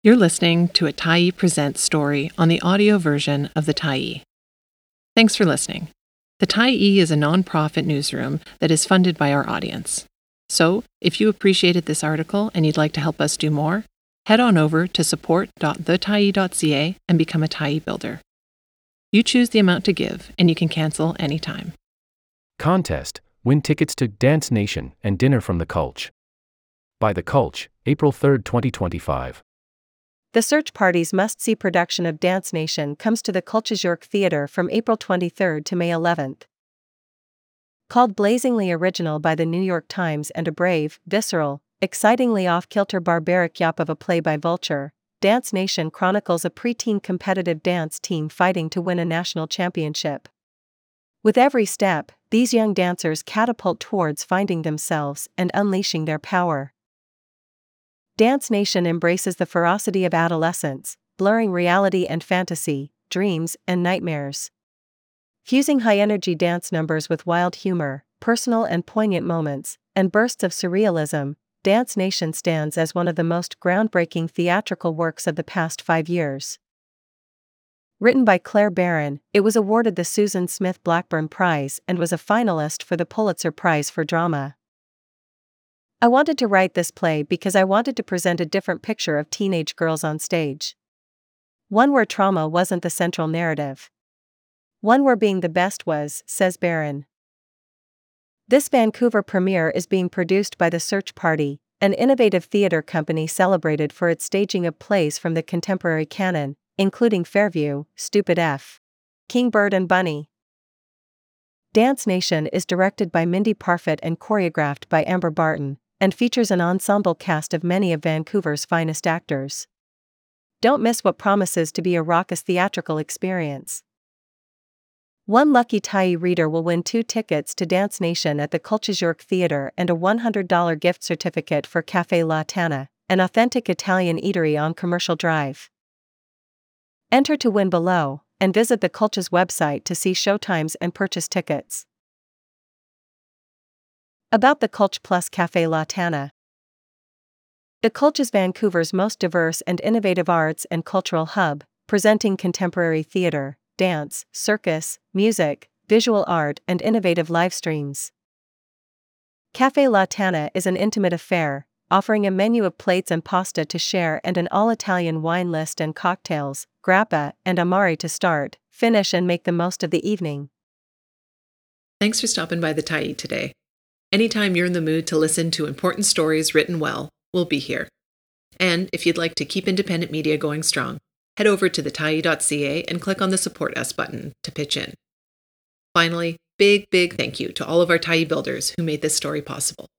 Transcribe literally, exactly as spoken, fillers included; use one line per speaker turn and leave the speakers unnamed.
You're listening to a Tyee Presents story on the audio version of the Tyee. Thanks for listening. The Tyee is a nonprofit newsroom that is funded by our audience. So, if you appreciated this article and you'd like to help us do more, head on over to support dot the tyee dot c a and become a Tyee builder. You choose the amount to give, and you can cancel anytime.
Contest: Win tickets to Dance Nation and Dinner from the Cultch. By The Cultch, April third, twenty twenty-five.
The Search Party's must-see production of Dance Nation comes to the Cultch's York Theatre from April twenty-third to May eleventh. Called blazingly original by the New York Times and a brave, visceral, excitingly off-kilter barbaric yap of a play by Vulture, Dance Nation chronicles a preteen competitive dance team fighting to win a national championship. With every step, these young dancers catapult towards finding themselves and unleashing their power. Dance Nation embraces the ferocity of adolescence, blurring reality and fantasy, dreams and nightmares. Fusing high-energy dance numbers with wild humor, personal and poignant moments, and bursts of surrealism, Dance Nation stands as one of the most groundbreaking theatrical works of the past five years. Written by Claire Barron, it was awarded the Susan Smith Blackburn Prize and was a finalist for the Pulitzer Prize for Drama. I wanted to write this play because I wanted to present a different picture of teenage girls on stage. One where trauma wasn't the central narrative. One where being the best was, says Barron. This Vancouver premiere is being produced by The Search Party, an innovative theatre company celebrated for its staging of plays from the contemporary canon, including Fairview, Stupid F. Kingbird and Bunny. Dance Nation is directed by Mindy Parfit and choreographed by Amber Barton, and features an ensemble cast of many of Vancouver's finest actors. Don't miss what promises to be a raucous theatrical experience. One lucky Tyee reader will win two tickets to Dance Nation at the Cultch's York Theatre and a one hundred dollars gift certificate for Café La Tana, an authentic Italian eatery on Commercial Drive. Enter to win below, and visit the Cultch's website to see showtimes and purchase tickets. About the Cultch plus Café La Tana. The Cultch is Vancouver's most diverse and innovative arts and cultural hub, presenting contemporary theatre, dance, circus, music, visual art and innovative live streams. Café La Tana is an intimate affair, offering a menu of plates and pasta to share and an all-Italian wine list and cocktails, grappa and amari to start, finish and make the most of the evening.
Thanks for stopping by the Tyee today. Anytime you're in the mood to listen to important stories written well, we'll be here. And if you'd like to keep independent media going strong, head over to the tyee dot c a and click on the Support Us button to pitch in. Finally, big, big thank you to all of our Tyee builders who made this story possible.